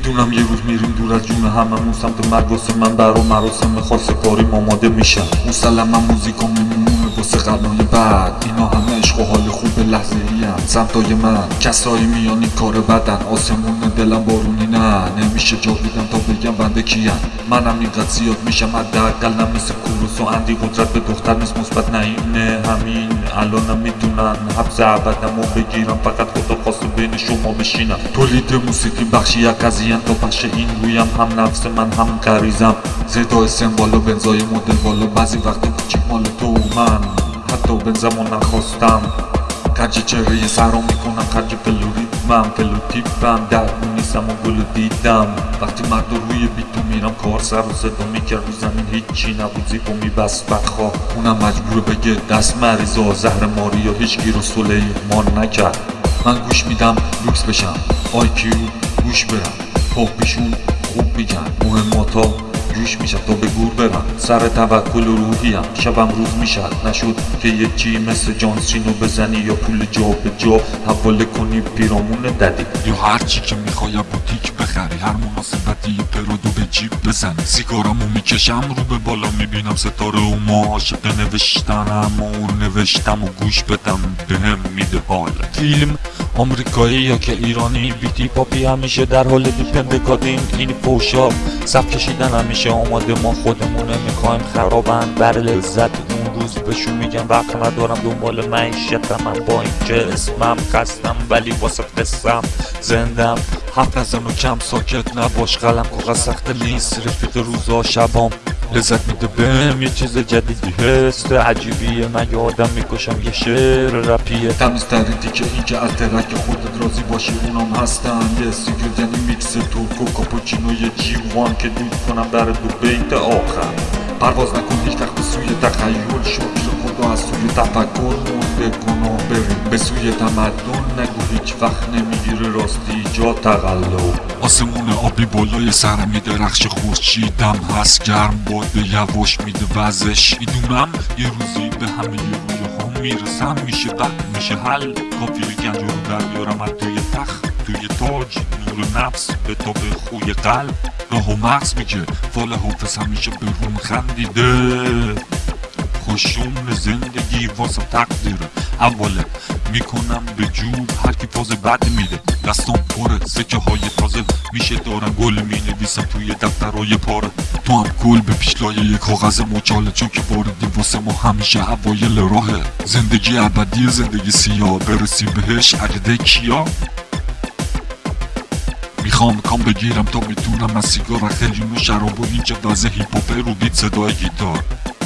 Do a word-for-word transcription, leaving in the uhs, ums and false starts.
میدونم یه روز میریم دور از جون هممون سمت مرگ، واسه من برا مراسم خاص کاریم آماده میشم. مسلما موزیکا میمونه واسه قرنای بعد، اینا همه عشق و حال خوب لحظه ای هم. سمتای من کسایی میانی کار بدن، آسمون دلم بارونی نه، نمیشه جا بیدم تا بگم بنده کیم. منم اینقدر زیاد میشم حداقل نه مثل کوروس و اندی، قدرت به دختر نیست مثبت نه اینه همین الانم میتونن حبس ابدمو بگیرم، فقط خدا خواسته بین شما بشینم. تولید موسیقی بخشی از قضیه تا بخش این رویم، هم نفس من هم غریزم، صدای سمبال و بنزای مدل بالا، بعضی وقتا کوچیک مال تو و من، حتی بنزمو نخواستم. خرج چهره سرام میکنم، خرج فلوریدمم، فلوتیپم، درگون نیستم و گلو دیدم. وقتی مرد روی بیتو میرم کار سر و صدا میکرد رو زمین هیچی نبود، زیبا میبست بدخواه. اونم مجبور بگه دست مریضا زهر ماری یا هیچ گیر و سلیمان نکرد. من گوش میدم لوکس بشم، آی کیو گوش برم، پاپیشون خوب میگن، مهماتا جوش میشم تا به گور برم. سر توکل و روحیم شبم روز میشد، نشد که یه چی مثل جانسینو بزنی یا پول جا به جا حواله کنی پیرامون ددی، یا هر چی که میخوای بوتیک بخری، هر مناسبتی یه پرادو به جیب بزنی. سیگارمو میکشم رو به بالا میبینم ستاره و ما عاشق نوشتنم و نوشتم و گوش بدم بهم میده حال. فیلم آمریکایی یا که ایرانی، بیتی پاپی همیشه در حال دیپنده کادیم. این فوشا صف کشیدن همیشه آماده، ما خودمونه میخوایم خرابن بر لذت اون روز بهشون میگم وقت ندارم دنبال معیشتم، من با این که اسمم خستم ولی واسه قصم زندم. حرف نزن و کم ساکت نباش، قلم کاغذ سخت نیست، رفیق روزا شبام لذت میده بهم یه چیز جدیدی، حس عجیبیه. من یه آدم میکشم یه شعر رپیه، تمیزترین تیکه این که از ترک خودت راضی باشی اونام هستن. یه سیگرت یعنی میکس ترک و کاپوچینو یه جیوان که دید کنم در دو بیت آخر. پرواز نکن هیچ وقت به سوی تخیل، شکر خدا از سوی تفکر مرده کن و بریم به سوی تمدن. نگو هیچ وقت نمیگیره راستی جا تقلب. آسمون آبی بالای سرم یه درخش خورشیدم هست، گرم باده یواش میده وزش. میدونم یه روزی به همه یه روی هم میرسم، میشه بعد میشه حل. کافی گنج رو در بیارم از توی تخت توی تاج، نور نفس به تا به خوی قلب. راه و مغز میگه فال حافظ همیشه به روم خندیده. خوشون زندگی واسه تقدیر اوله، میکنم به جوب هر کی فاز بد میده. دستم پره سکه های تازه میشه دارم، گل مینویسم توی دفترهای پاره. تو هم گل به پیشلای یک کاغذ مچاله، چون که واردی واسه ما همیشه اوایل راهه. زندگی ابدی زندگی سیاه، برسیم بهش عقده کیا. میخوام کام بگیرم تا میتونم از سیگار خیلی نو شراب و اینجا وضع هیپ هاپ رو بیت صدای گیتار.